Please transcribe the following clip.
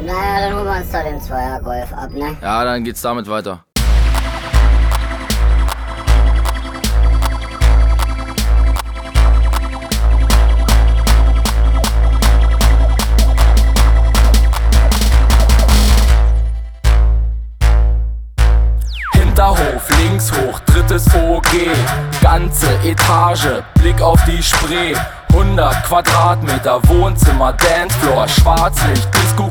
Naja, dann holen wir uns da den Zweier Golf ab, ne? Ja, dann geht's damit weiter. Hinterhof, links hoch, drittes OG. Ganze Etage, Blick auf die Spree. 100 Quadratmeter, Wohnzimmer, Dancefloor, Schwarzlicht, Disco.